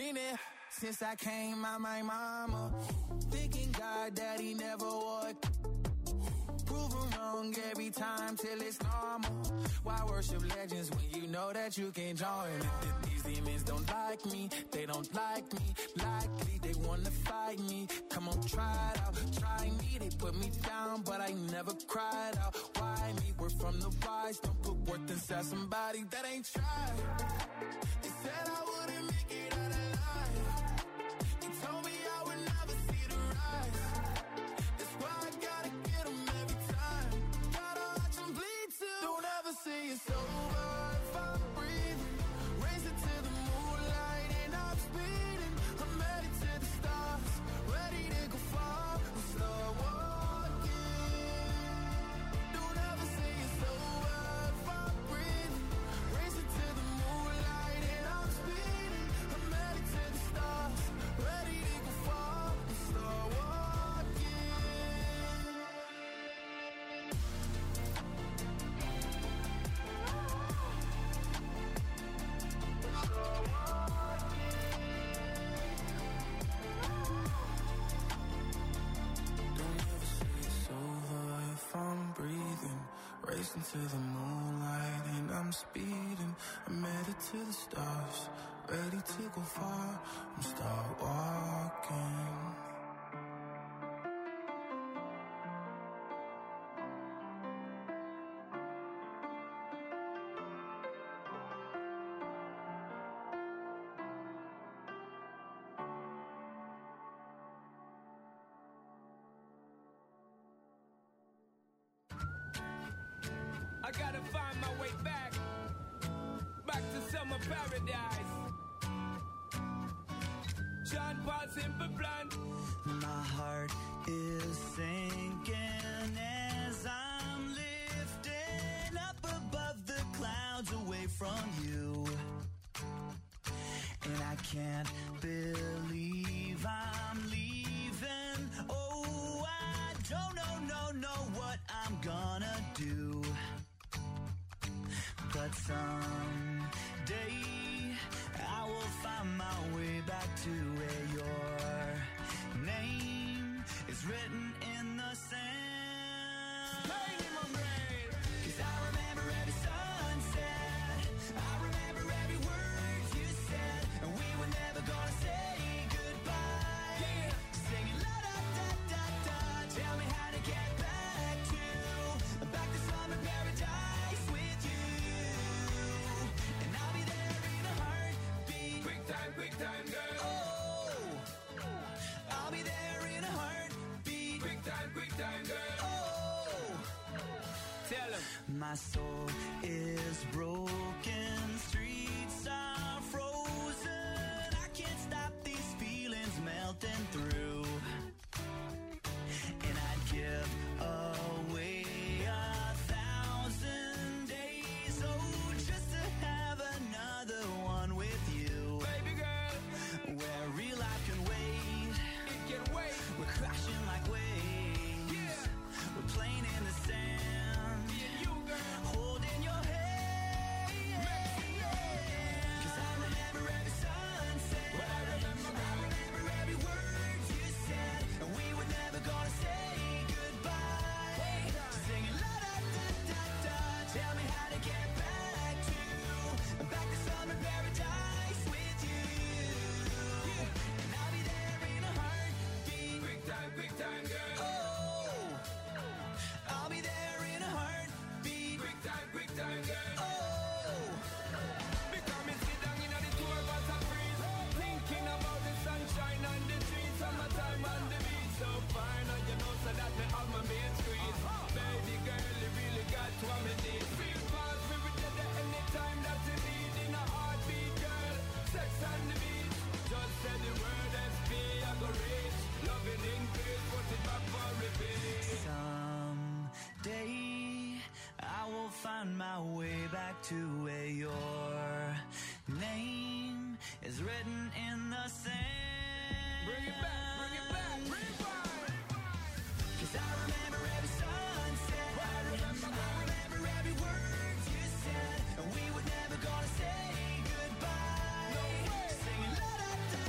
mean it. Since I came out my mama, thinking God that he never would. Proven wrong every time till it's normal. Why worship legends when you know that you can join? These demons don't like me, they don't like me. Likely they wanna fight me. Come on, try it out, try me. They put me down, but I never cried out. Why me? We're from the wise. Don't put worth inside somebody that ain't tried. They said I wouldn't make it out alive. They told me I would never see the rise. That's why I gotta get them every time. Gotta watch them bleed too. Don't ever say it's over if I'm breathing. Racing to the moonlight and I'm speeding. I'm headed to the stars, ready to go far and start walking. Don't ever say it's over if I'm breathing. Racing to the moonlight and I'm speeding. I'm headed to the stars, ready to go far and start walking. Don't ever say it's over if I'm breathing. Racing to the moonlight and I'm speeding. I'm headed to the stars, ready to go far and start walking. I gotta find my way back to summer paradise. John Paul Simple Plan. My heart is sinking as I'm lifting up above the clouds away from you. And I can't believe I'm leaving. Oh, I don't know what I'm gonna do. But someday I will find my way back to where your name is written in the sand. Playing in my brain. 'Cause I remember every sunset, I remember every word you said, and we were never gonna say goodbye. Yeah. Singing la da da da da, tell me how to get back to summer paradise with you. And I'll be there in a heartbeat. Quick time, girl. Oh, I'll be there in a heartbeat. Quick time, girl. Oh, Tell him. my soul is broken, streets are frozen. I can't stop these feelings melting through. And I'd give away 1,000 days, oh, just to have another one with you. Baby girl, Where real life can wait, it can wait. we're crashing like waves. Yeah. We're playing in the sand, Me and you, girl. holding your hand. Yeah. 'Cause I remember every sunset, What I remember, I remember every word you said, and we were never gonna say goodbye. Singing la da da da da, tell me how to get back to summer paradise with you. And I'll be there in a heartbeat. Quick time, girl. Oh, I'll be there in a heartbeat. Quick time, girl. Oh, Because me sit down in the tour bus and breeze, thinking about the sunshine and the trees, summertime on the beach, so fine, and you know so that me have my main squeeze. Baby girl, you really got what me need. Feel fast, we will get there anytime that you need. In a heartbeat, girl, sex on the beach. Just say the word SP, I go reach. Loving increase, put it back for repeat. someday I will find my way back to where your name is written in the sand. Bring it back, rewind. 'Cause I remember every sunset, What I remember, I remember every word you said, and we were never gonna say goodbye. No way. Singing la da da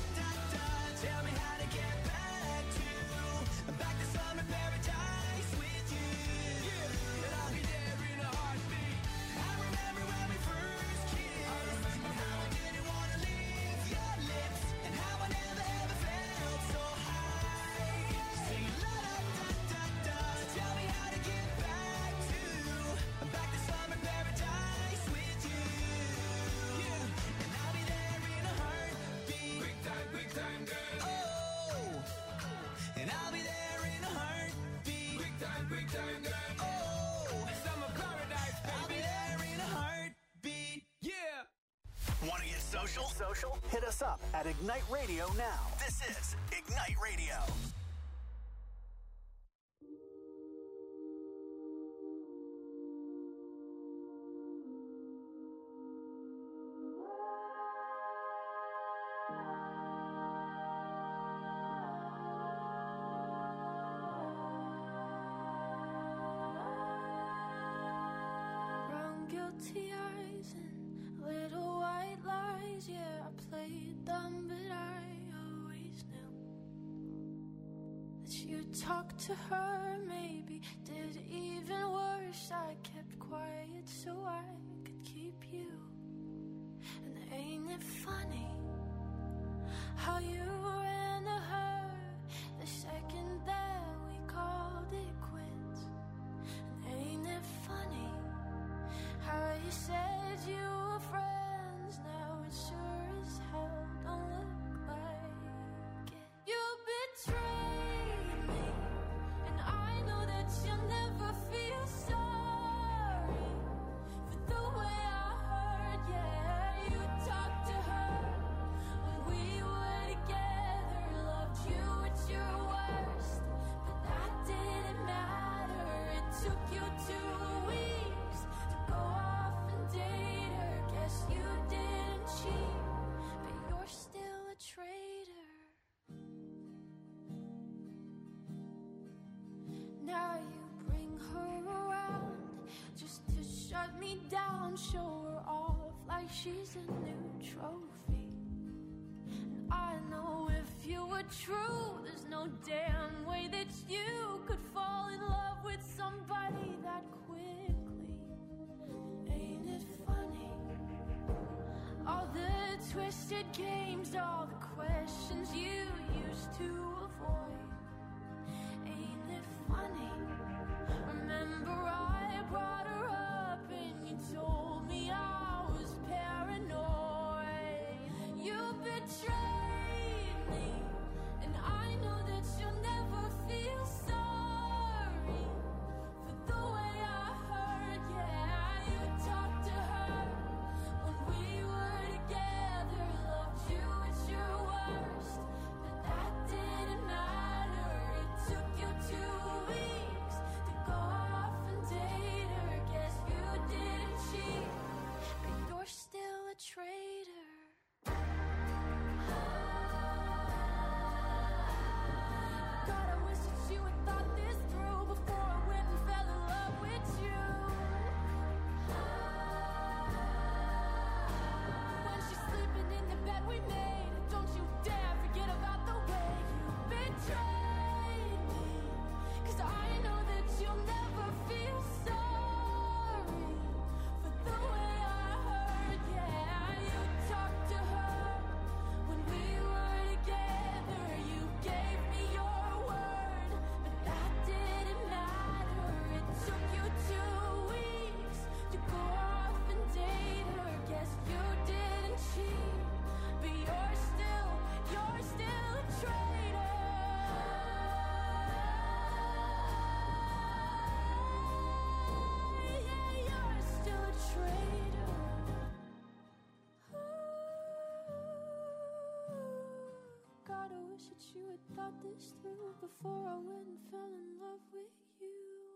social? Hit us up at Ignite Radio now. This is Ignite Radio. Guilty eyes and little white lies. Yeah, I played dumb, but I always knew that you'd talk to her. Maybe did even worse. I kept quiet so I could keep you. And ain't it funny how you ran to her the second that we called it quits? And ain't it funny how you said you were friends, now it sure as hell don't look like it. You betrayed me, and I know that you'll never feel sorry for the way I heard. Yeah, you talked to her when we were together, loved you at your worst, but that didn't matter. It took you 2 weeks to go off and date her. Guess you didn't cheat, but you're still a traitor. Now you bring her around just to shut me down, show her off like she's a new trophy. And I know if you were true, there's no damn way that you could fall in love with somebody that quickly. Ain't it funny? All the twisted games, all the questions you used to avoid. Ain't it funny? Remember I brought her up and you told me I was paranoid. You betrayed me, and I know that you'll never feel sorry for the way I heard. Yeah, you talked to her when we were together, loved you at your worst, but that didn't matter. It took you 2 weeks to go off and date her. Guess you didn't cheat, but you're still a traitor. God, I wish that you had thought this through before I went and fell in love with you. When she's sleeping in the bed we made, don't you dare forget about the way you betrayed me. 'Cause I know that you'll never feel sorry for the way I heard. Yeah, you talked to her when we were together. You gave me your word, but that didn't matter. It took you 2 weeks to go off and date her. Guess you didn't cheat, but you're still a traitor. Yeah, you're still a traitor. God, I wish that you had thought this through before I went and fell in love with you.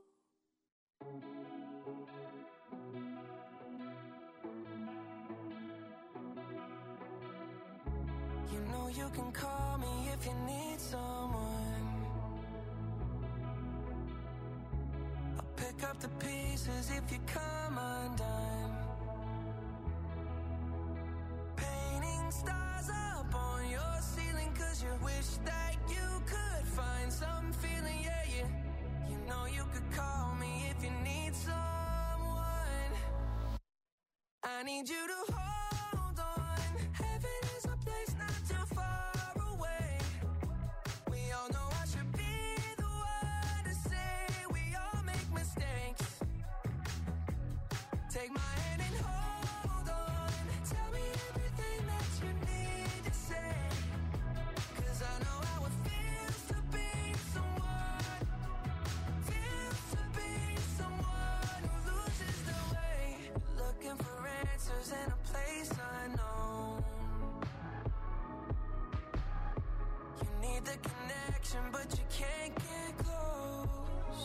You know you can call me if you need someone. I'll pick up the pieces if you come undone. Painting stars up on your ceiling 'cause you wish that you could find some feeling. Yeah, you know you could call me if you need someone. I need you to hold on. Heaven is a place not too far away. We all know I should be the one to say we all make mistakes. Take my hand and hold on. Tell me everything that you need to say. 'Cause I know how it feels to be someone. Feels to be someone who loses the way. Looking for answers in a place but you can't get close.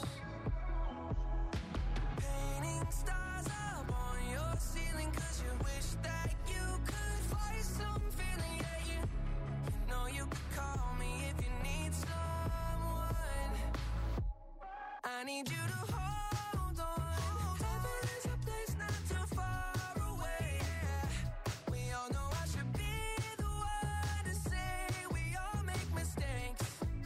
Painting stars up on your ceiling, cause you wish that you could fight some feeling. Yeah, you know you could call me if you need someone. I need you to hold on. Heaven is a place not too far away. We all know I should be the one to say we all make mistakes.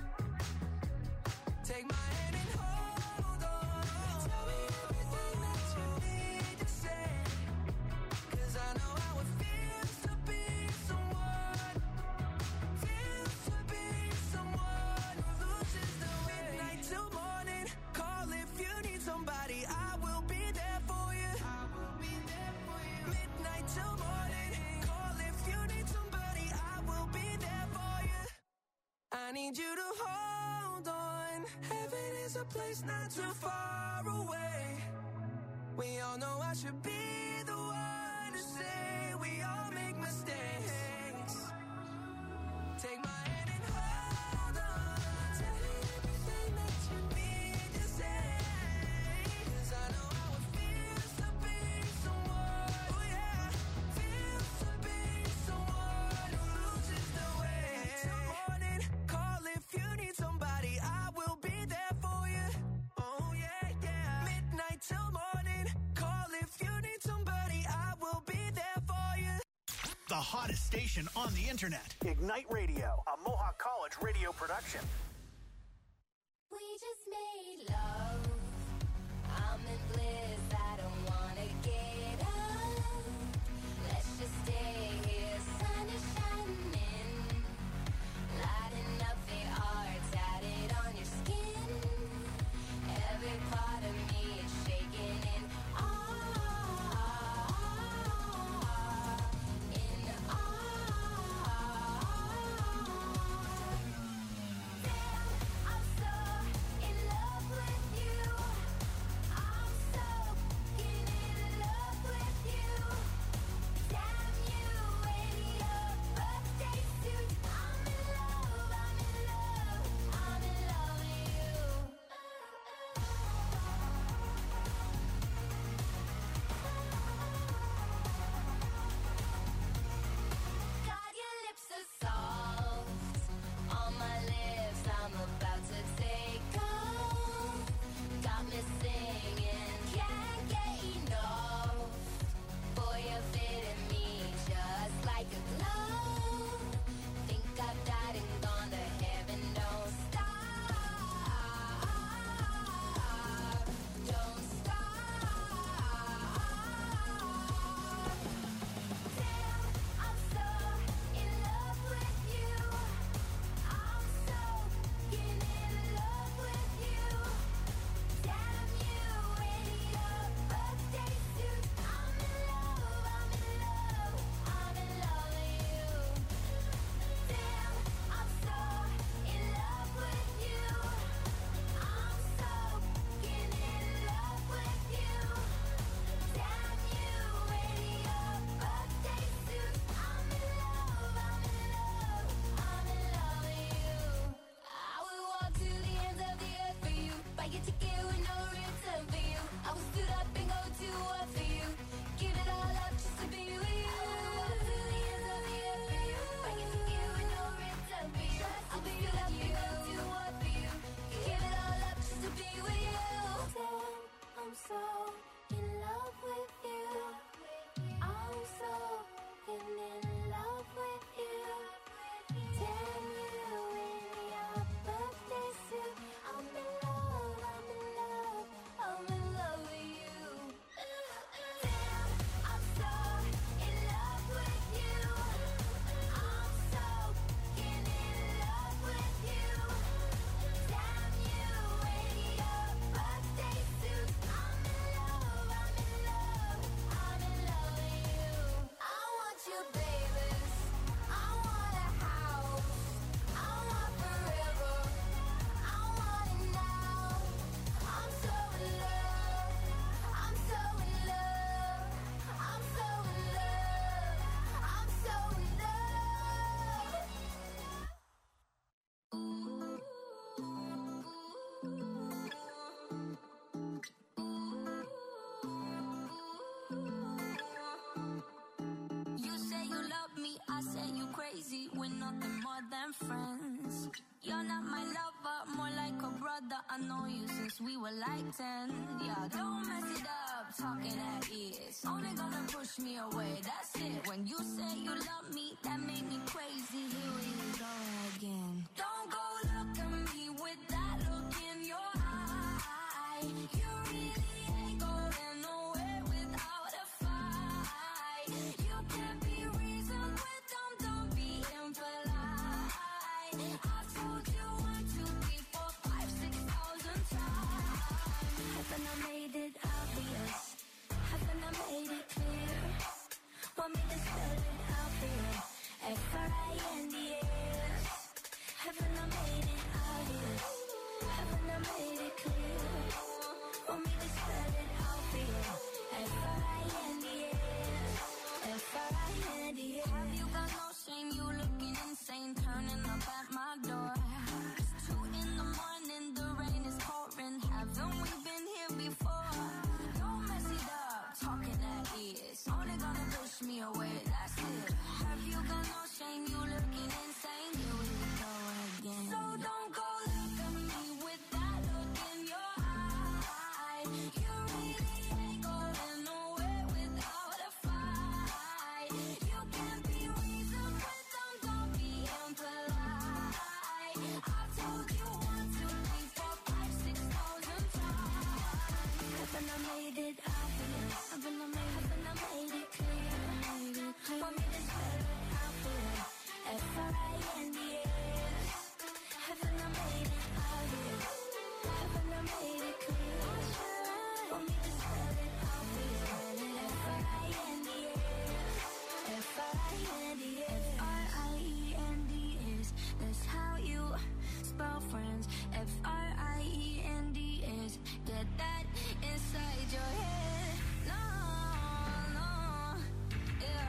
Take my hand and hold on. Tell me everything that you need to say, cause I know how it feels to be someone. Feels to be someone who loses the way. Midnight till morning, call if you need somebody. I will be there for you. I will be there for you. Midnight till morning, call if you need somebody. I will be there for you. I need you to hold on. Heaven is a place not too far away. We all know I should be the one to say we all make mistakes. Take my hand and hold on. Tell me everything that you need to say, cause I know how it feels to be someone. Oh yeah, feels to be someone who loses the way. Till morning, call if you need somebody. I will be there for you. Oh yeah, yeah. Midnight till morning, call if you need somebody. I will be there for you. The hottest station on the internet. Ignite Radio, a Mohawk College radio production. We just made love. I'm in bliss. I don't wanna get up. Let's just stay here. Sun is shining, lighting up the art tatted on your skin. Every part of me is shaking in awe. In awe. crazy, we're nothing more than friends. You're not my lover, more like a brother. I know you since we were like 10. Yeah, don't mess it up, talking at ears. Only gonna push me away, that's it. When you say you love me, that made me crazy. Here we go again. Don't go look at me with that look in your eye. You really ain't going nowhere without a fight. You can't be reasoned with them, don't be impolite. I've told you 1, 2, 3, 4, 5, 6,000 times. Haven't I made it obvious? Haven't I made it clear? Want me to spell it out for you? F-R-I-N-D-S. Haven't I made it obvious? Haven't I made it clear? Want me to spell it out for you? F-R-I-N-D-S. F-R-I-N-D-S. Have you got no shame? You looking insane, turning up at my door. It's 2 in the morning, the rain is pouring. Haven't we been here before? Don't mess it up, talking at ears. Only gonna push me away, that's it. Have you got no shame? You looking insane. Here we go again. So don't go look at me with that look in your eye. You really ain't going nowhere without a fight. You can't be reasoned with them, don't be impolite. I've told you 1, 2, 3, 4, 5, 6,000 times. Haven't I made it obvious? Haven't I made it clear? Want me to spell it out for you? F-R-I-N-D-S. Haven't I made it obvious? Haven't I made it clear? Want me to spell it out for you? F-R-I-N-D-S. F-R-I-N-D-S. F-R-I-E-N-D-S. That's how you spell friends. F-R-I-E-N-D-S. Get that inside your head. No, no, yeah,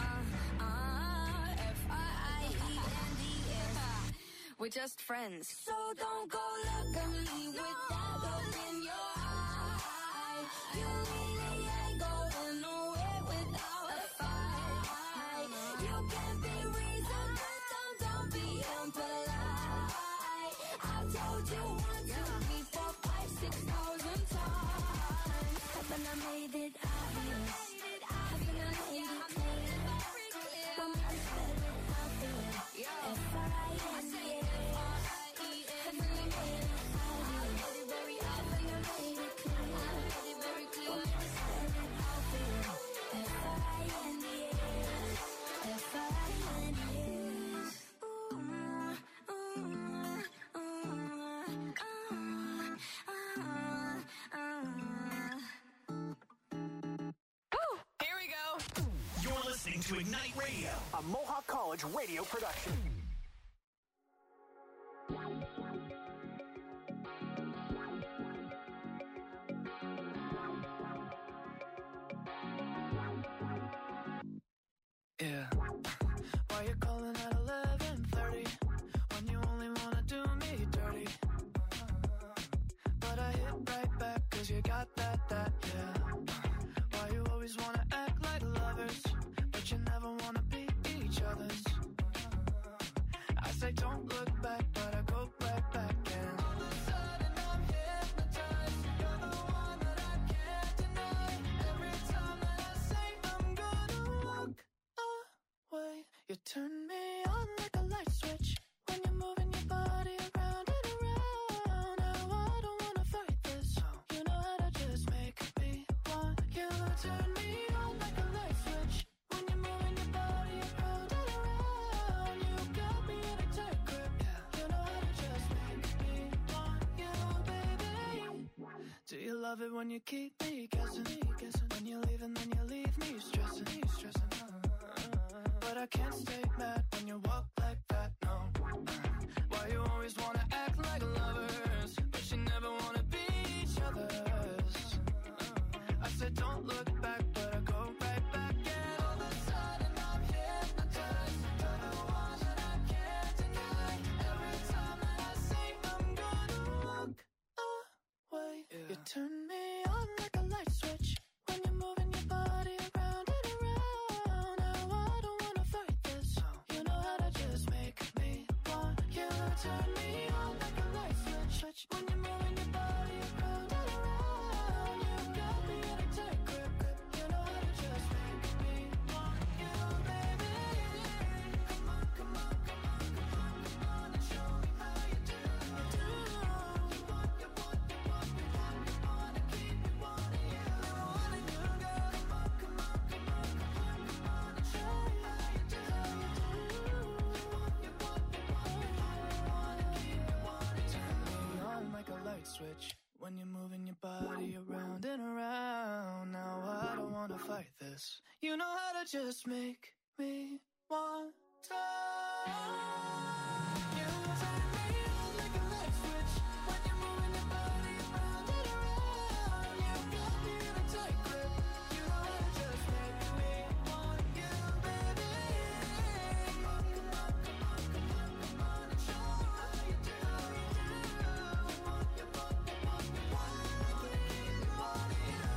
F-R-I-E-N-D-S. We're just friends. So don't go look at me with that look in your eye. You really ain't going nowhere without a fight. You can't be reasoned with them, don't be impolite. I've told you 1, 2, 3, 4, 5, 6,000 times. Haven't I made it obvious? Haven't I made it clear? Want me to spell it out for you? F-R-I-N-D-S. Haven't I made it obvious? Haven't I made it clear? Want me to spell it out for you? F-R-I-N-D-S. F-R-I-N-D-S. Here we go. You're listening to Ignite Radio, a Mohawk College radio production. Yeah. Why you calling at 11:30 when you only wanna do me dirty? But I hit right back 'cause you got that, yeah. Why you always wanna act like lovers, but you never wanna be each other's? I say don't look back, but I go right back and all of a sudden I'm hypnotized. You're the one that I can't deny. Every time that I say I'm gonna walk away, you turn me on like a light switch when you're moving your body around and around. Now I don't wanna fight this, you know how to just make me want you. Turn me on like a light switch when you're moving your body around and around. You got me in a tight grip, you know how to just make me want you, baby. Do you love it when you keep me guessing? When you leave and then you leave me stressing. But I can't stay mad when you walk like that, no. Why you always wanna act like lovers, but you never wanna be each other's? I said don't look back, but I go right back. And all of a sudden I'm hypnotized. You're the one that I can't deny. Every time that I say I'm gonna walk away, you turn me on like a light switch when you're moving your body around and around. Now I don't wanna fight this, you know how to just turn me on like a light switch. When you're moving your body around and around, you got me in a tight grip. You know how to just make me want you, baby. Come on, come on, come on, come on, come on, and show me how you do. You want, you want, you want, you want, you wanna keep me wanting you. Wanting you, girl. Come on, come on, come on, come on, come on, and show me how you do. You want, you want, you want, you want, you wanna keep me wanting you. Turn me on like a light switch. When you're moving your body around and around. Now I don't wanna fight this. You know how to just make me want to. You turn me on like a light switch. When you're moving your body around and around. You got me in a tight grip. You know how to just make me want you, baby. Come on, come on, come on, come on, come on, and show me how you do. You want, you want, you want, you want, I keep you wanting you.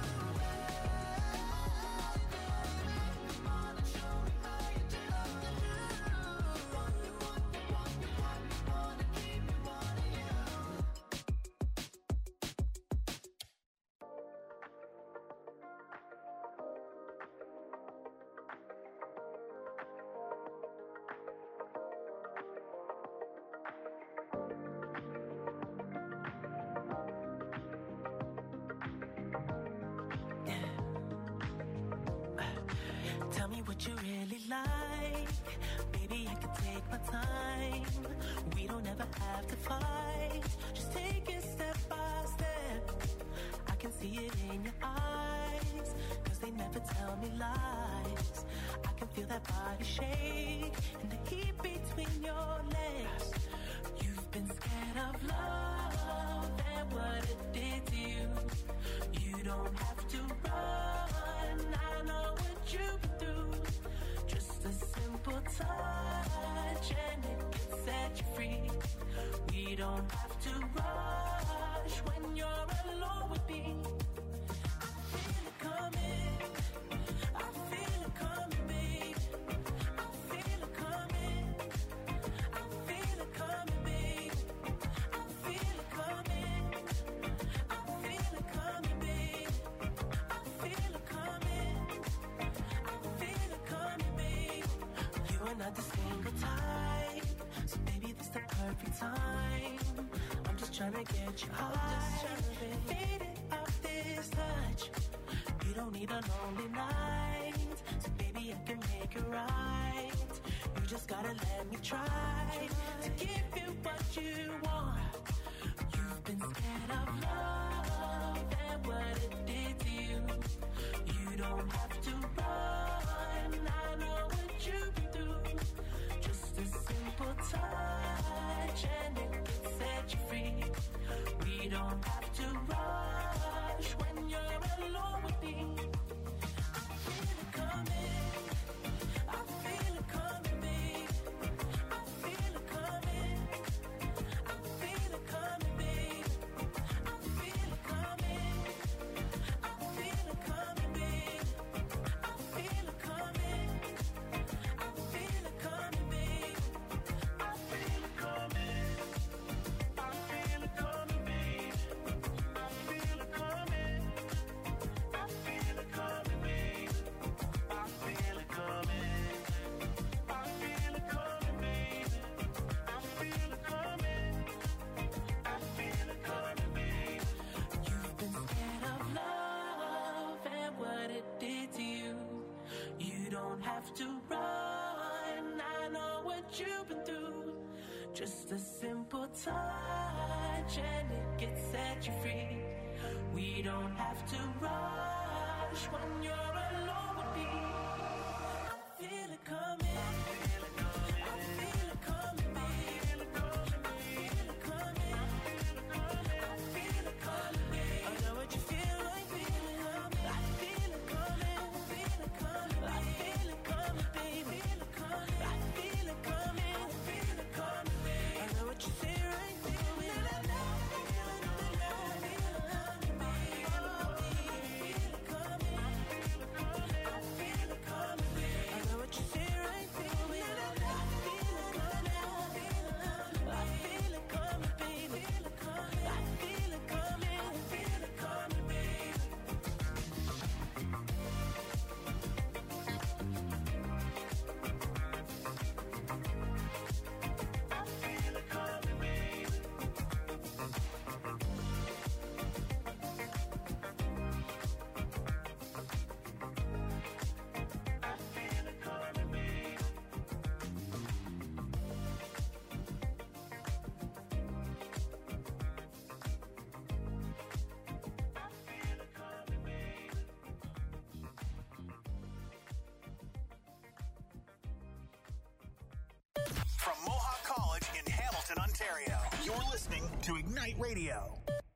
Come on and show me how you do. You want, you want, you want, you want, you wanna keep me wanting you. Tell me what you really like. Baby, I can take my time. We don't ever have to fight. Just take it step by step. I can see it in your eyes, 'cause they never tell me lies. I can feel that body shake and the heat between your legs. You've been scared of love and what it did to you. You don't have to run. I know what you've been through. Just a simple touch and it can set you free. We don't have to rush when you're alone with me. I feel it coming. I feel it coming, babe. I feel it coming. I feel it coming, babe. I feel it coming. I feel it coming, babe. I feel it coming. I feel it coming, babe. You are not the single type, so baby, this the perfect time. I'm just trying to get you high, faded off this touch. You don't need a lonely night, so baby, I can make it right. You just gotta let me try to give you what you want. You've been scared of love and what it did to you. You don't have to run. I know what you've been through. Just a simple touch and it can set you free. We don't have to rush when you're alone with me. I feel it coming. I feel it coming, babe. I feel it coming. I feel it coming, babe. I feel it coming. I feel it coming, babe. I feel it coming. I feel it coming, babe. I feel it coming. I feel it coming, babe. I feel it coming. I feel it coming, babe. I feel it coming. I feel it coming, babe. I feel it coming. I feel it coming, babe. You've been scared of love and what it did to you. You don't have to run. I know what you've been through. Just a simple touch and it can set you free. We don't have to rush when you're alone with me. I feel it coming. I feel it coming. I feel it coming, babe. I feel it coming. I feel it coming, babe. I know what you feel like. Feel it coming. I feel it coming. I feel it coming. I feel it coming, babe. Feel it coming. I feel it coming. I feel it coming, babe. I know what you feel right. Feel it. I know. I feel it coming, babe. Feel it coming. listening to Ignite Radio.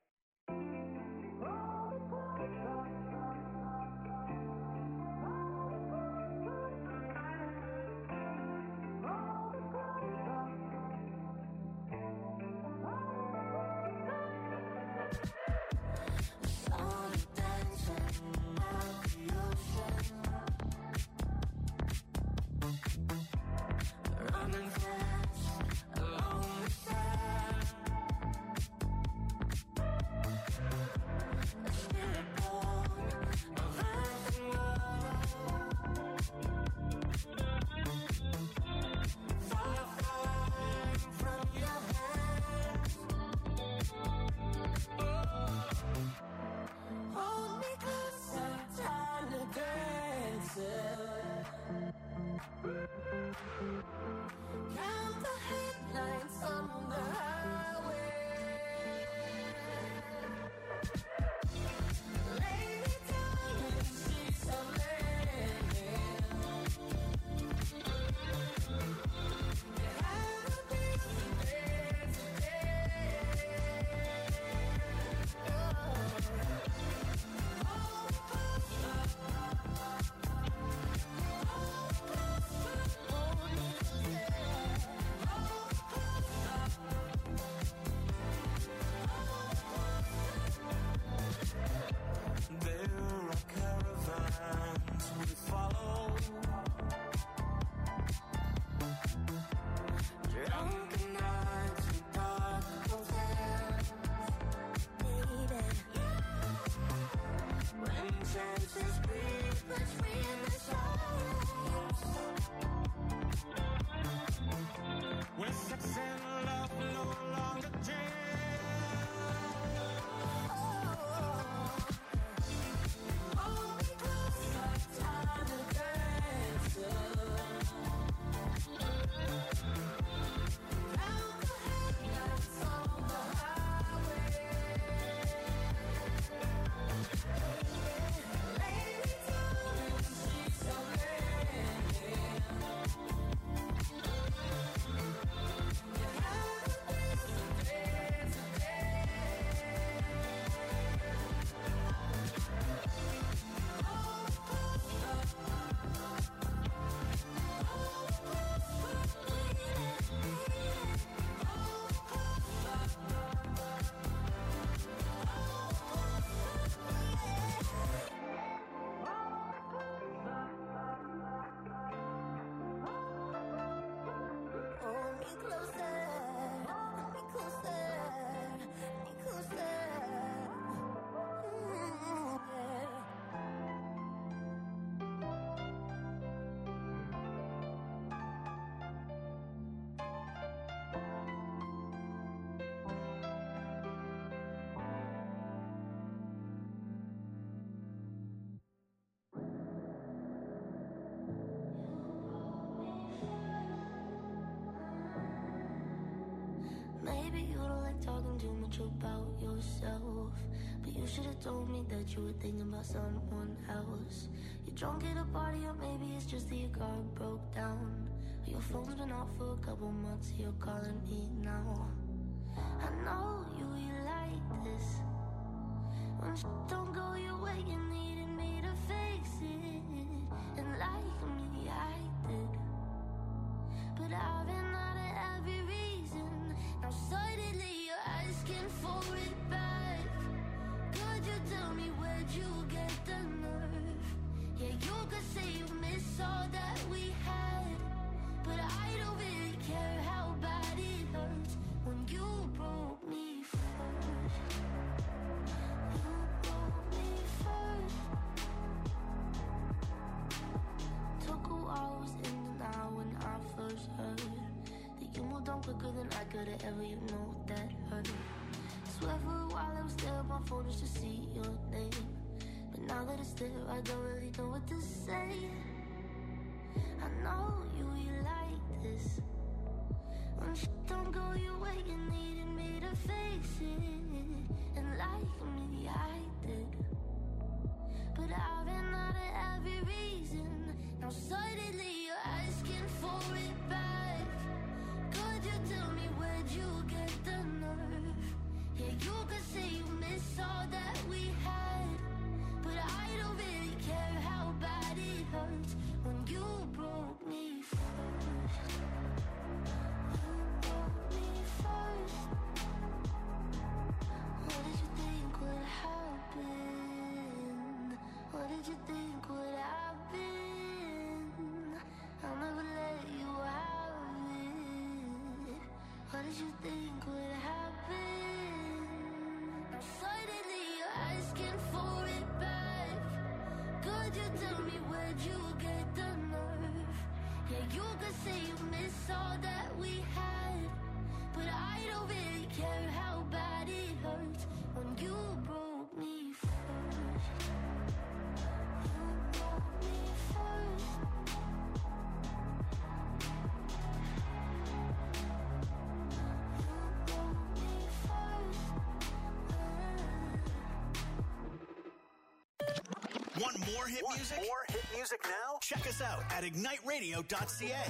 Maybe you don't like talking too much about yourself, but you should have told me that you were thinking about someone else. You're drunk at a party, or maybe it's just that your car broke down. Your phone's been off for a couple months, you're calling me now. I know you like this. When shit don't go your way, you needed me to fix it. And like me, I did. But I've been out of every reason. Now suddenly you're asking for it back. Could you tell me where'd you get the nerve? Yeah, you could say you miss all that we had, but I don't really care how bad it hurts when you broke me first. You broke me first. Took a while, was in denial when I first heard that you moved on quicker than I could've ever, you know that hurt. Swear for a while I was there on my phone just to see your name, but now that it's there I don't really know what to say. I know you like this. When shit don't go your way, you needed me to fix it. And like me, I did. But I've been out of every reason. Now suddenly you're asking for it back. Could you tell me where'd you get the nerve? you think would happen? I'll never let you have it. What did you think would happen? Suddenly you're asking for it back. Could you tell me where'd you get the nerve? Yeah, you could say you miss all that we had, but I don't really care how bad it hurts when you broke me first. You broke me first. You broke me first. Want more hit music? More hit music now? Check us out at igniteradio.ca.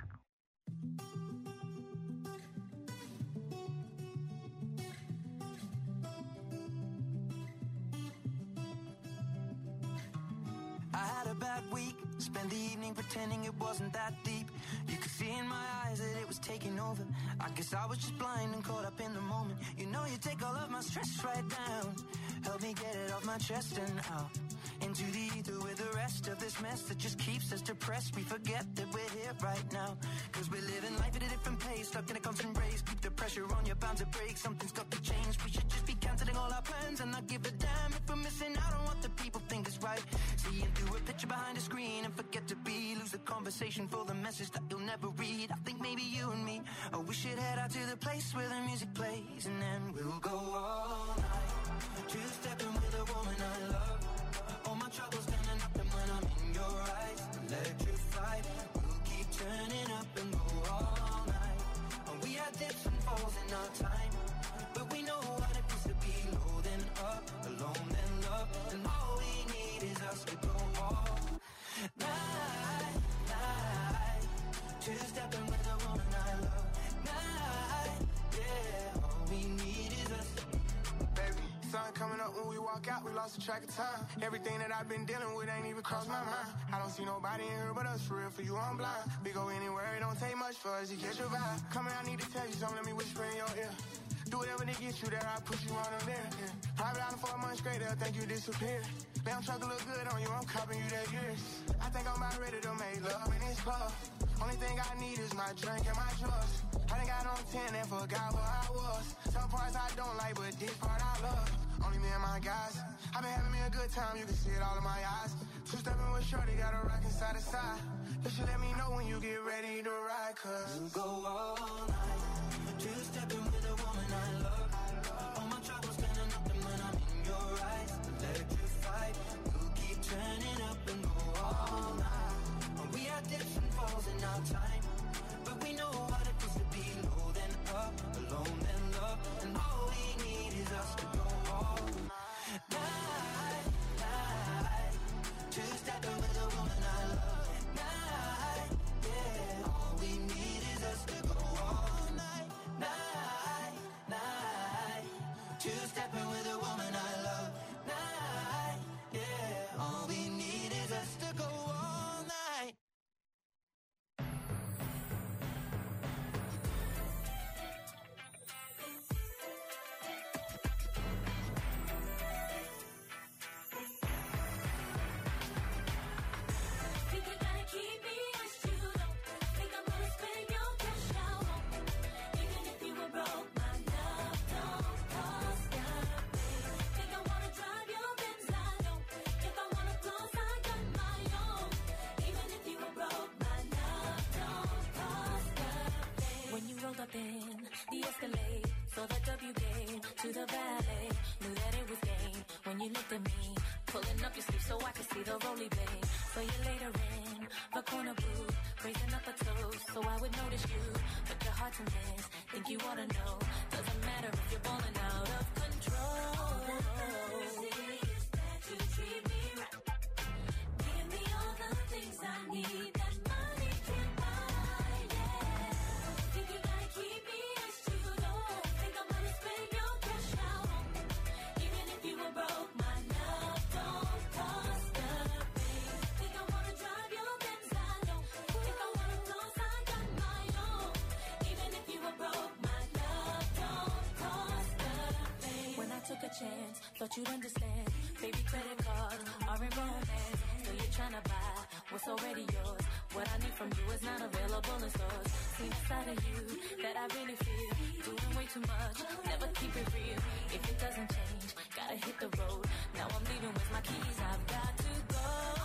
I had a bad week, spent the evening pretending it wasn't that deep. You could see in my eyes that it was taking over. I guess I was just blind and caught up in the moment. You know you take all of my stress right down. Help me get it off my chest and out into the ether with the rest of this mess that just keeps us depressed. We forget that we're here right now, cause we're living life at a different pace, stuck in a constant race. Keep the pressure on, you're bound to break. Something's got to change. We should just be cancelling all our plans and not give a damn if we're missing out on what the people think is right. Seeing through a picture behind a screen and forget to be, lose the conversation for the message that you'll never read. I think maybe you and me, oh, we should head out to the place where the music plays, and then we'll go all night, two-stepping with a woman I love. All my troubles gonna nothing when I'm in your eyes. Electrified, we'll keep turning up and go all night. And we had dips and falls in our time, but we know what it feels to be low then up, alone then love. And all we need is us to go all night, night. Two-stepping with a woman I love. Night, yeah, all we need is us. Baby, sun coming up when we walk out, we lost track of time. Everything that I've been dealing with ain't even crossed my mind. I don't see nobody in here but us, for real, for you I'm blind. We go anywhere, it don't take much for us to catch your vibe. Come here, I need to tell you something, let me whisper in your ear. Do whatever to get you there, I put you on them there. Yeah. Private island for a month straight, they'll think you disappeared. Damn truck look good on you, I'm copping you that years. I think I'm about ready to make love in this club. Only thing I need is my drink and my drugs. I done got on 10 and forgot where I was. Some parts I don't like, but this part I love. Only me and my guys. I've been having me a good time, you can see it all in my eyes. Two-stepping with shorty, got a rockin' side to side. You should let me know when you get ready to ride, cause we'll go all night, two-stepping with a woman I love. All my troubles gonna nothing when I'm in your eyes. Electrified, we'll keep turning up and go all night. And we had dips and falls in our time, but we know what it feels to be low then up, alone then love. And all we need is us to go all night, night. Two-stepping with a woman I love. Night, yeah, all we need is us to go all night, night, night. Two-stepping with a woman I love. Night, yeah, all we need is us to go all night. Think you gotta keep me as you don't think I'm gonna spend your cash out on me. Even if you were broke, my love don't cost a thing. Think I wanna drive your Benz, I don't. If I wanna close, I got my own. Even if you were broke, my love don't cost a thing. When you rolled up in the Escalade, saw the W game to the valet, knew that it was game. When you looked at me, pulling up your sleeve so I could see the roly blade. So you later in the corner booth, raising up a toast so I would notice you. But your heart's a mess, think you ought to know. Doesn't matter if you're balling out of control. All that I see is that you treat me right. Give me all the things I need that money can buy, yeah. Think you gotta keep me as you don't think I'm gonna spend your cash out on me. Even if you were broke, my love don't cost a thing. Think I wanna drive your Benz, I don't. If I wanna close, I got my own. Even if you were broke, my love don't cost a thing. took a chance, thought you'd understand. Baby, credit cards aren't romance. So you're trying to buy what's already yours. What I need from you is not available in stores. See inside of you that I really feel. Doing way too much, never keep it real. If it doesn't change, gotta hit the road. Now I'm leaving with my keys, I've got to go.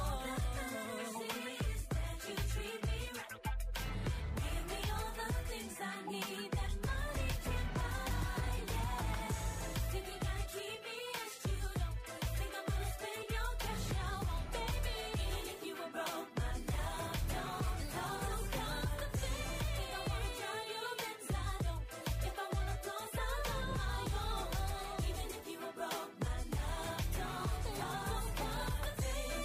You treat me right. Give me all the things I need that money can buy, yeah. Think you gotta keep me as you don't think I'm gonna spend your cash out on, baby. Even if you were broke, my love don't cost a thing. Think I wanna drive your Benz, I don't. If I wanna close, I'm on my own. Even if you were broke, my love don't cost a thing.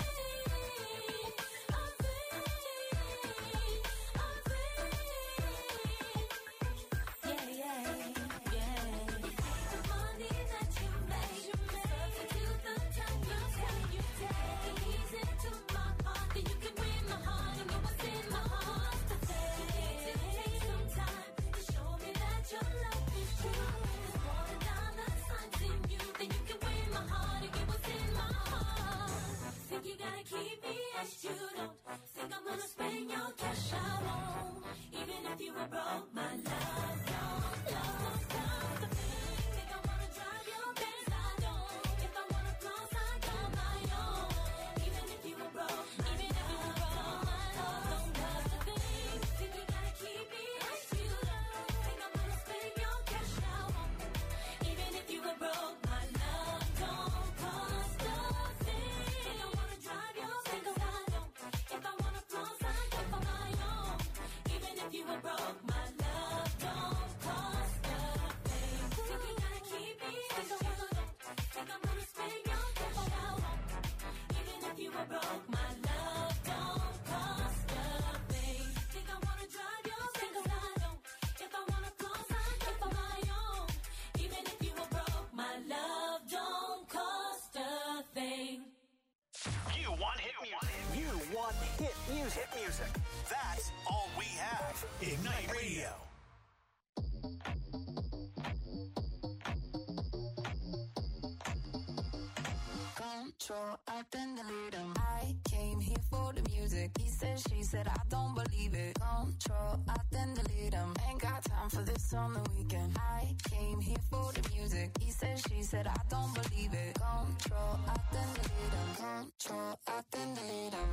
You gotta keep me as you don't think I'm gonna spend your cash I won't. Even if you were broke, my love don't cost a thing. Think I wanna drive your Benz, I don't. If I wanna close, I got my own. Even if you were broke, my love don't cost a thing. Think you gotta keep me as you don't think I'm gonna spend your cash I won't. Even if you were broke, my love don't cost a thing. Think I wanna drive your Benz, I don't. If I wanna close, I got my own. Even if you were broke, my love don't cost a thing. Think you gotta keep me as you don't think I'm gonna spend your cash I won't. Even if you were broke, my love don't cost a thing. Think I wanna drive your Benz, I don't. If I wanna close, I got my own. Even if you were broke, my love don't cost a thing. You want hit music. You want hit music. Hit music. That's all we have. Ignite Radio. Control, I then delete him. I came here for the music. He said, she said, I don't believe it. Control, I then delete him. Ain't got time for this on the weekend. I came here for the music. He said, she said, I don't believe it. Control, I then delete him. Control, I then delete him.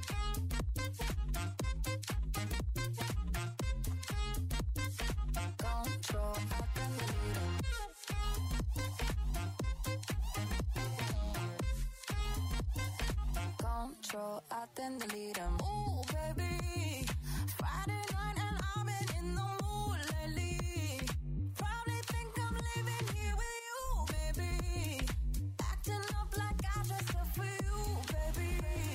Control, I then delete him. Control, I then delete him. Ooh, baby, Friday night and I've been in the mood lately. Probably think I'm living here with you, baby. Acting up like I dressed up for you, baby.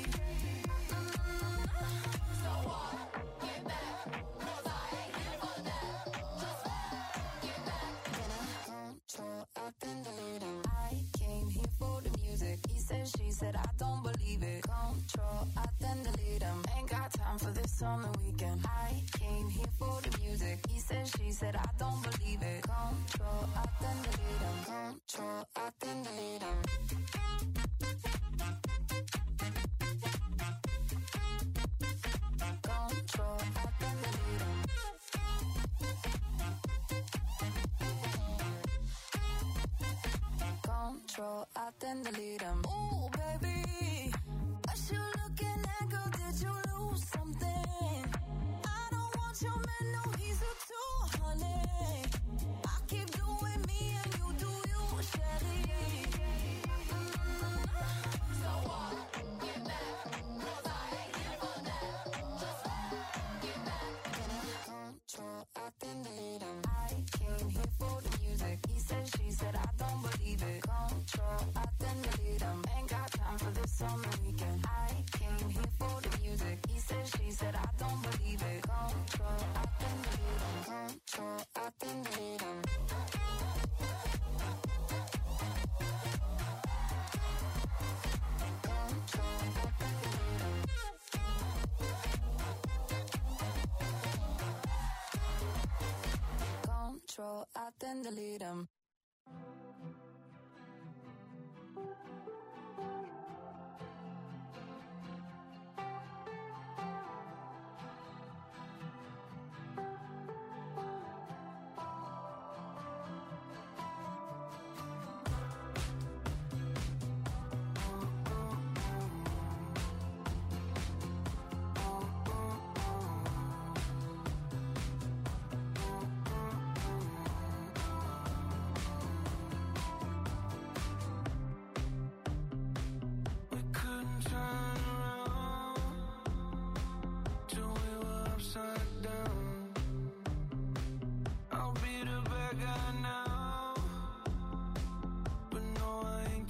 So what? Get back, 'cause I ain't here for that. Just get back. Control, I then delete him. I came here for the music. He said, she said, I don't believe it. Control, I then delete him. Ain't got time for this on the weekend. I came here for the music. He said, she said, I don't believe it. Control, I then delete him. Control, I then delete him. Control, I then delete him. Control, I then delete him. Ooh, baby, what you looking at, girl? Did you lose something? I don't want your man, no, he's a two, honey. I keep doing me and you do you, Shelly. So what? Get back, 'cause I ain't here for that. Just get back. Control, I then delete him. I came here for the music. He said, she said, I don't believe it. Control, I then delete him. Ain't got time for this on the weekend. I came here for the music. He said, she said, I don't believe it. Control, I then delete him. Control, I then delete him. Control, I then delete him. Control, I then delete him.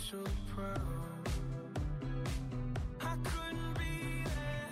so proud. I couldn't be there,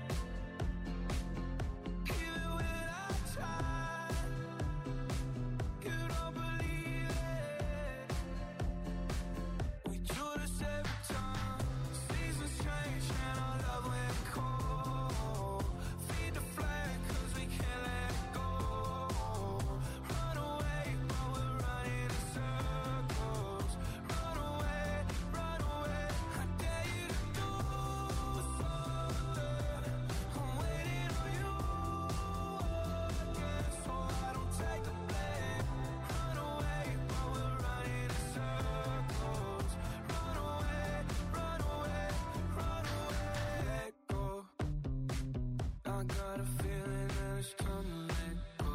even when I tried. You don't believe it. We do this every time. Seasons change and our love went cold. Feed the flag 'cause we can't let it go. Run away, but we're running in circles. Run away, run away. I dare you to do something. I'm waiting on you again, so I don't take the blame. Run away, but we're running in circles. Run away, run away, run away. Go. I got a feeling that it's time to let go.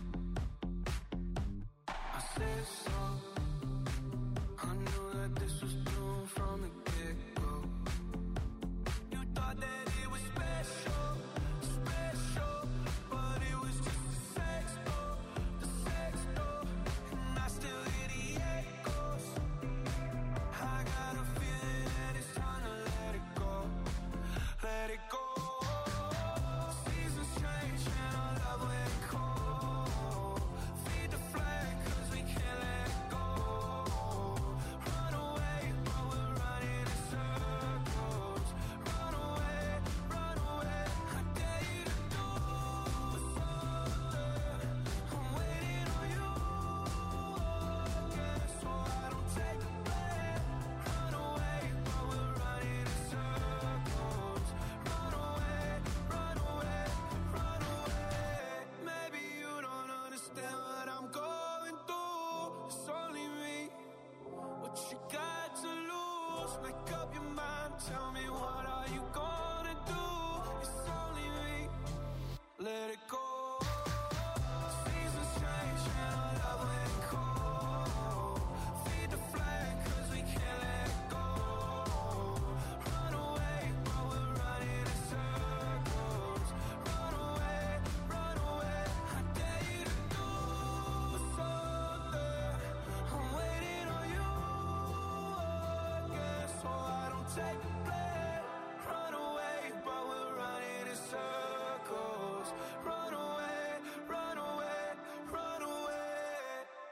I said so. I knew that this was doomed from the get-go. You thought that it was special, special, but it was just a sex door, and I still hear the echoes. I got a feeling that it's time to let it go, let it go. Seasons change and our love went cold. Feed the flag 'cause we can't let it go. Run away, but we're running in circles. Run away, run away. I dare you to do something. I'm waiting on you again, so I don't take the blame. Run away, but we're running in circles. Run away, run away, run away. Maybe you don't understand what I'm going through. It's only me. What you got to lose? Make up your mind. Tell me, what are you gonna do? It's only me. Let it go. Seasons change and our love went cold. Feed the flag 'cause we can't let it go. Run away, but we're running in circles. Run away, run away. I dare you to do something. I'm waiting on you again, so I don't take the blame. Run away, but we're running in circles. Run away, run away, run away.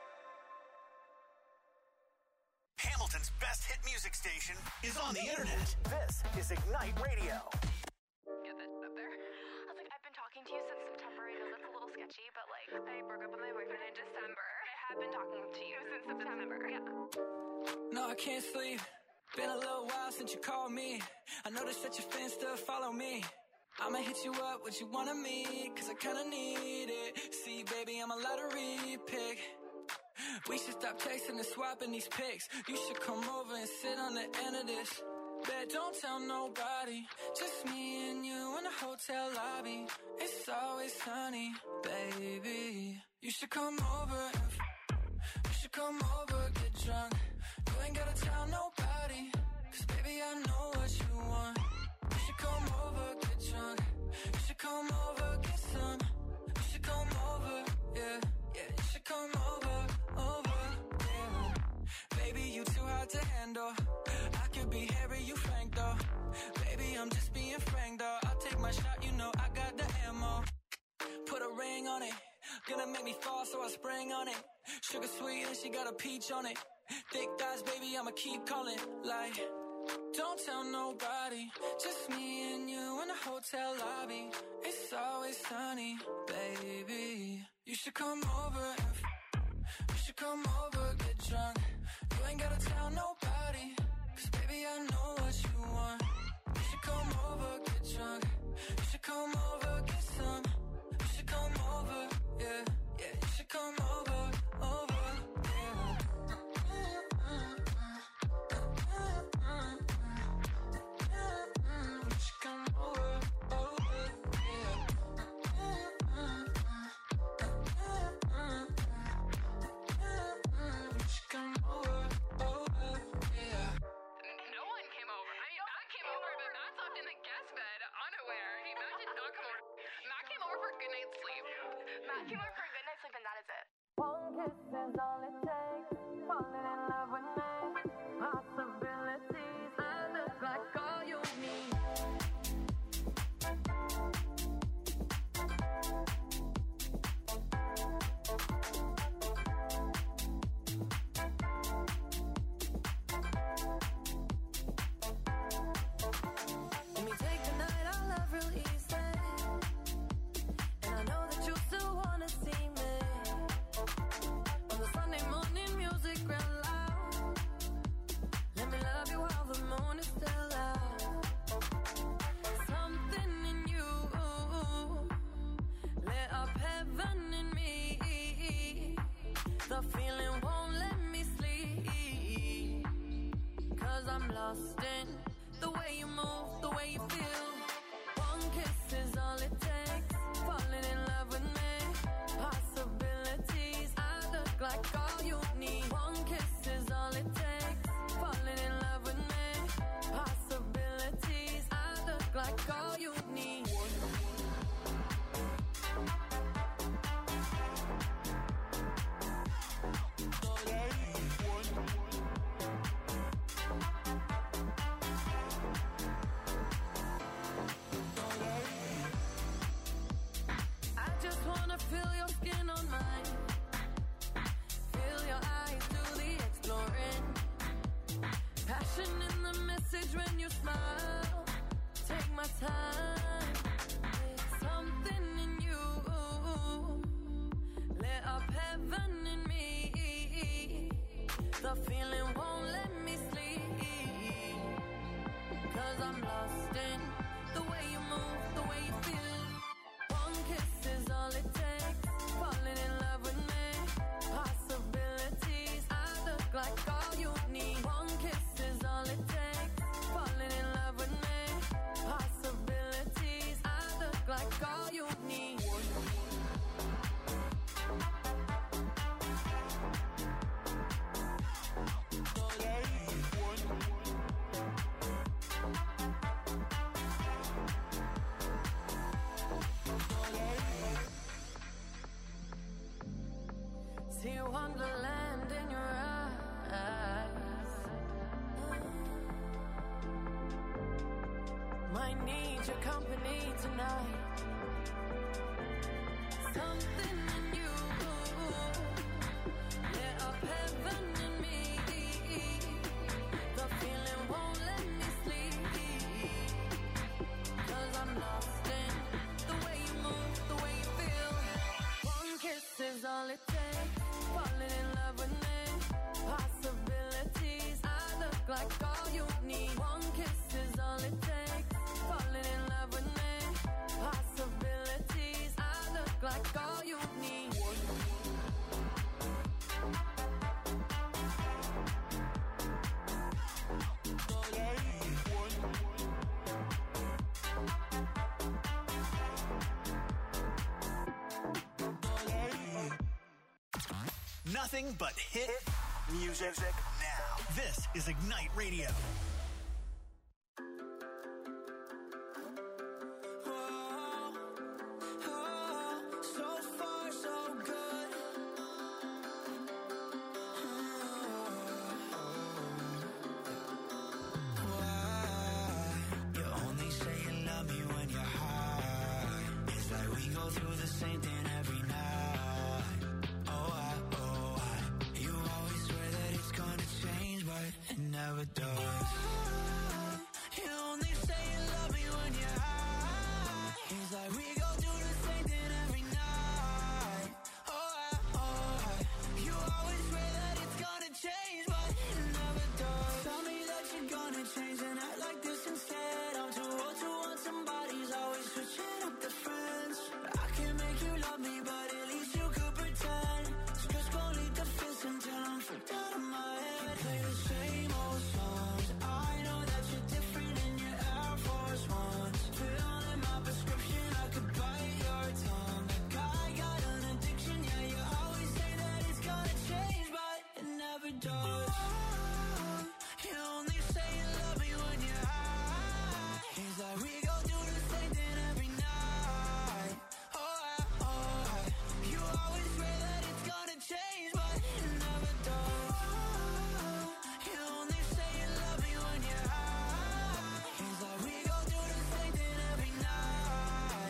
Hamilton's best hit music station is on the internet. This is Ignite Radio. Get that up there. I was like, I've been talking to you since September. I know that's a little sketchy, but like, I broke up with my boyfriend in December. I have been talking to you since September. Yeah. No, I can't sleep. Been a little while since you called me. I noticed that your fans still follow me. I'ma hit you up, what you want of me, 'cause I kinda need it. See, baby, I'm a lottery pick. We should stop texting and swapping these pics. You should come over and sit on the end of this. Bet, don't tell nobody. Just me and you in the hotel lobby. It's always sunny, baby. You should come over and you should come over, get drunk. You ain't gotta tell nobody, 'cause baby, I know what you want. You should come over, get drunk. You should come over, get some. You should come over, yeah, yeah. You should come over, yeah. Baby, you too hard to handle. I could be Harry, you Frank though. Baby, I'm just being frank though. I'll take my shot, you know I got the ammo. Put a ring on it. Gonna make me fall, so I spring on it. Sugar sweet and she got a peach on it. Thick thighs, baby, I'ma keep calling. Like, don't tell nobody. Just me and you in the hotel lobby. It's always sunny, baby. You should come over and you should come over, get drunk. You ain't gotta tell nobody, 'cause baby, I know what you want. You should come over, get drunk. You should come over, get some. You should come over, yeah, yeah. You should come over, yeah. You should come over, yeah. You should come over, yeah. No one came over. I mean, Matt came over, but Matt slept in the guest bed, unaware. Matt did not come over. Matt came over for a good night's sleep. Matt came over for a good night's sleep, and that is it. One kiss is all it takes. Falling in love with me. Hearts of I'm lost in the way you move, the way you feel. One kiss is all it takes. Falling in love with me. Possibilities, I look like all you need. One kiss is all it takes. Falling in love with me. Possibilities, I look like all you need. I just wanna feel your skin on mine. Feel your eyes do the exploring. Passion in the message when you smile. Take my time. There's something in you. Lit up heaven in me. The feeling won't let me sleep. 'Cause I'm lost in the way you move, the way you feel. One kiss is all it takes. Falling in love with me. Possibilities, I look like all you need. One kiss is all it takes. Falling in love with me. Possibilities, I look like all you need. See wonderland in your eyes. Might need your company tonight. Something in you lit up heaven in me. The feeling won't let me sleep. 'Cause I'm lost in the way you move, the way you feel. One kiss is all it takes. Falling in love with me. Possibilities, I look like all you need. One kiss is all it takes. Falling in love with me. Possibilities, I look like all you need. Nothing but hit music now. This is Ignite Radio. So far, so good. Why? You only say you love me when you're high. It's like we go through the same thing every night. You always swear that it's gonna change, but it never does. You only say you love me when you're high. It's like we go through the same thing every night. You always swear that it's gonna change, but it never does. Tell me that you're gonna change and act like this instead. I'm too old to want somebody's always switching up the friends. I can make you love me, but at least you could pretend. Just gon' lead the fist until I'm freaked out of my head. Play the same old songs. I know that you're different in your Air Force Ones. Filling my prescription, I could bite your tongue. Like I got an addiction, yeah, you always say that it's gonna change, but it never does. You only say you love me when you're high. It's like we go through the same thing every night. You always swear that it's gonna change, but it never does. You only say you love me when you're high. It's like we go through the same thing every night.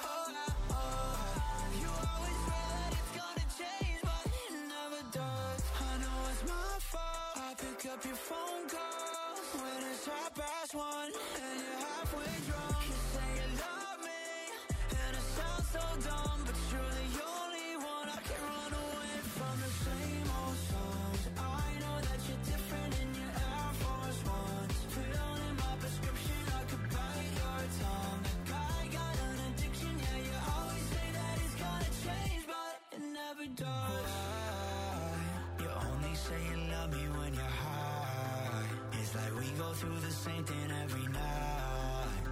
You always swear that it's gonna change, but it never does. I know it's my fault. I pick up your phone calls when it's 1:30 and you're halfway drunk. You say you love me, and it sounds so dumb, but you're the only one I can run away from. The same old songs. I know that you're different in your Air Force Ones. Filling my prescription, I could bite your tongue. Like I got an addiction, yeah, you always say that it's gonna change, but it never does. You only say you love me when you're high. It's like we go through the same thing every night.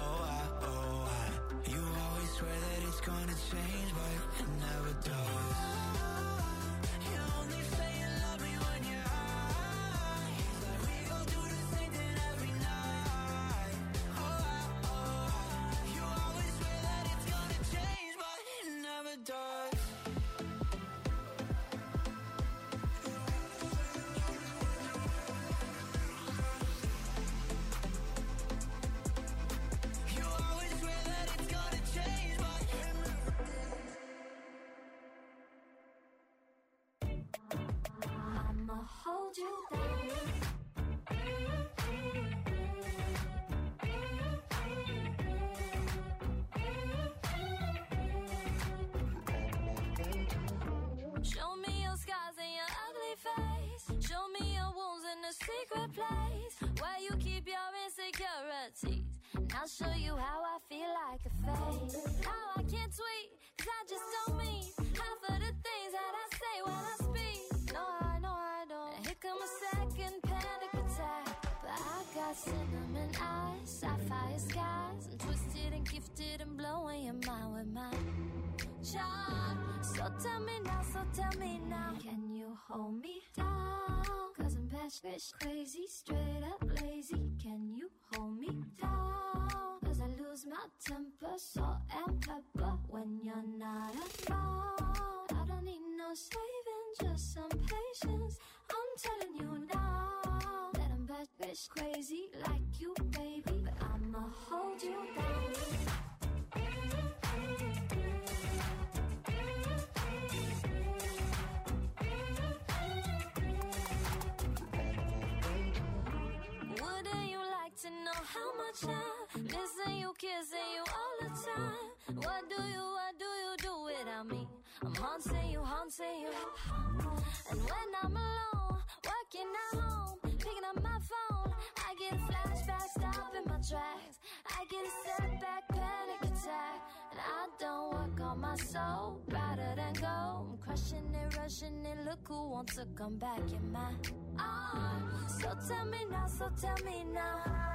You always swear that it's gonna change, but it never does. You only say you love me when you're high. We go through the same thing every night. You always swear that it's gonna change, but it never does. Hold you down. Show me your scars and your ugly face. Show me your wounds in a secret place where you keep your insecurities. And I'll show you how I feel like a fake. How I can't tweet, 'cause I just don't mean half of the things that I say when I speak. No, I don't. Here come a second panic attack. But I got cinnamon eyes, sapphire skies. I'm twisted and gifted and blowing your mind with my charm. So tell me now, can you hold me down? 'Cause I'm batshit crazy, straight up lazy. Can you hold me down? 'Cause I lose my temper, salt and pepper when you're not around. I don't need no saving, just some patience. I'm telling you now that I'm batshit crazy like you, baby. But I'ma hold you down. Wouldn't you like to know how much I listen you, kissing you all the time? What do you do without me? I'm haunting you. And when I'm alone, working at home, picking up my phone, I get a flashback, stopping my tracks. I get a setback, panic attack. And I don't work on my soul, rather than go. I'm crushing it, rushing it, look who wants to come back in my arms. So tell me now.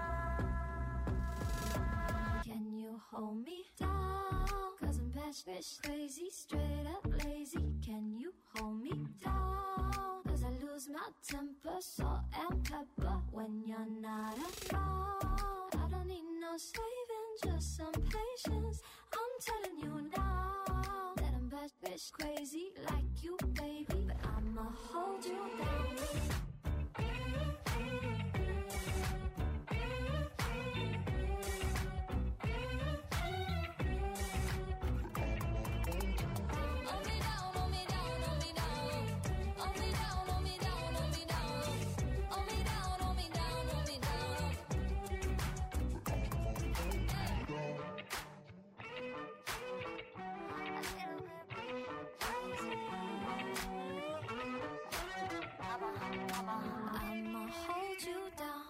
Can you hold me down? 'Cause I'm batshit crazy, straight up lazy. Can you hold me down? 'Cause I lose my temper, salt and pepper when you're not around. I don't need no saving, just some patience. I'm telling you now that I'm batshit crazy like you, baby. But I'ma hold you down. I'ma hold you down.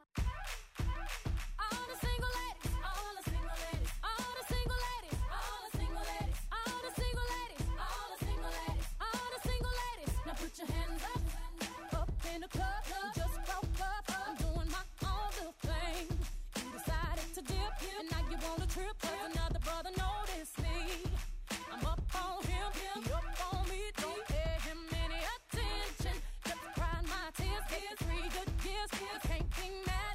All the single ladies, all the single ladies, all the single ladies, all the single ladies, all the single ladies, all the single ladies, all the single ladies. Now put your hands up in the club. You just broke up. I'm doing my own little thing. You decided to dip, and now you want a trip. 'Cause another brother noticed me. I'm up on him, he up on me. Don't pay him any attention. Just crying my tears, getting 3 good years. Can't be mad.